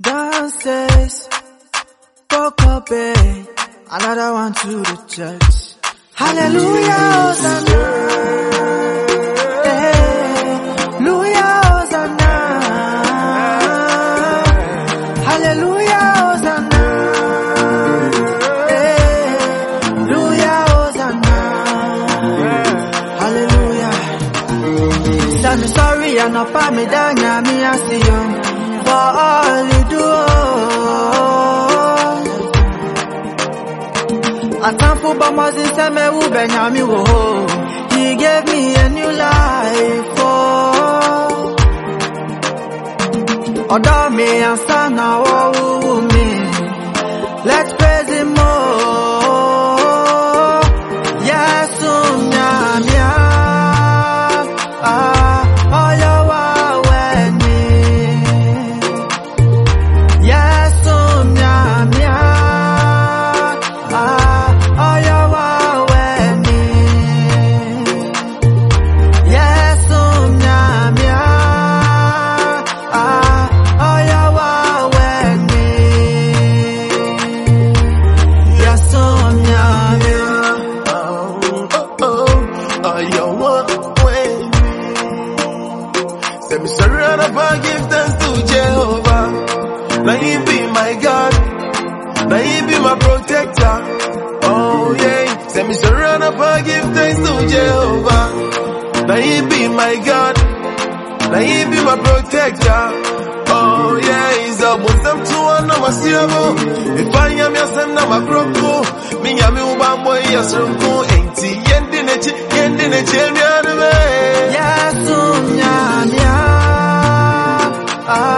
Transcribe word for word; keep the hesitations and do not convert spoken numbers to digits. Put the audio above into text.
Dances, woke up, eh, another one to the church. Hallelujah, Hosanna. Hallelujah, Hosanna. Hallelujah, Hosanna. Hallelujah, Hosanna. Hallelujah. I'm sorry, I'm not for me, Danya, me, I see you. For all you do. I can't put my mouth in some Uber, he gave me a new life. Oh, oh, me and son now, oh, me. Let's praise him more. Yes, um, yeah, yeah. Ah, oh, you are with me. Yes, um, yeah, yeah. Ah. Let me surrender and give thanks to Jehovah. Now he be my God. Now he be my protector. Oh yeah. Let me surrender and give thanks to Jehovah. Now he be my God. Now he be my protector. Oh yeah. He's a bottom to one of my silver. If I am your son, I'm a croco. Me am you one boy, yes, I'm going. Ain't he ending it? Ending it, ending it. Yes, um, yeah, yeah. Ah.